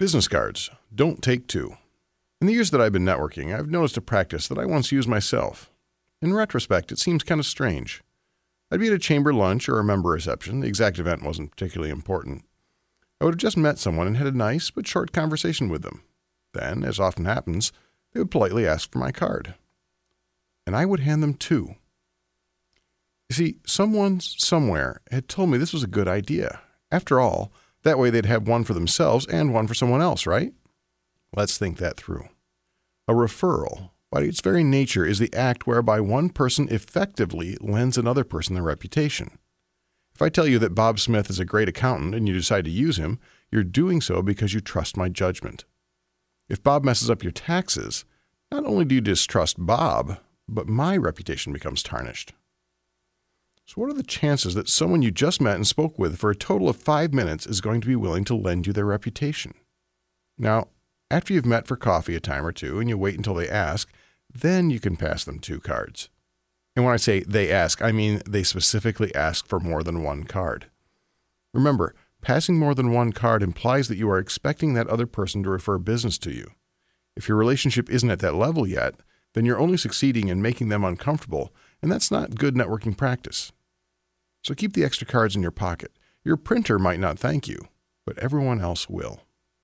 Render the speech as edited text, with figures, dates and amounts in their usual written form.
Business cards. Don't take two. In the years that I've been networking, I've noticed a practice that I once used myself. In retrospect, it seems kind of strange. I'd be at a chamber lunch or a member reception. The exact event wasn't particularly important. I would have just met someone and had a nice but short conversation with them. Then, as often happens, they would politely ask for my card. And I would hand them two. You see, someone somewhere had told me this was a good idea. After all, that way they'd have one for themselves and one for someone else, right? Let's think that through. A referral, by its very nature, is the act whereby one person effectively lends another person their reputation. If I tell you that Bob Smith is a great accountant and you decide to use him, you're doing so because you trust my judgment. If Bob messes up your taxes, not only do you distrust Bob, but my reputation becomes tarnished. So what are the chances that someone you just met and spoke with for a total of 5 minutes is going to be willing to lend you their reputation? Now, after you've met for coffee a time or two and you wait until they ask, then you can pass them two cards. And when I say they ask, I mean they specifically ask for more than one card. Remember, passing more than one card implies that you are expecting that other person to refer business to you. If your relationship isn't at that level yet, then you're only succeeding in making them uncomfortable, and that's not good networking practice. So keep the extra cards in your pocket. Your printer might not thank you, but everyone else will.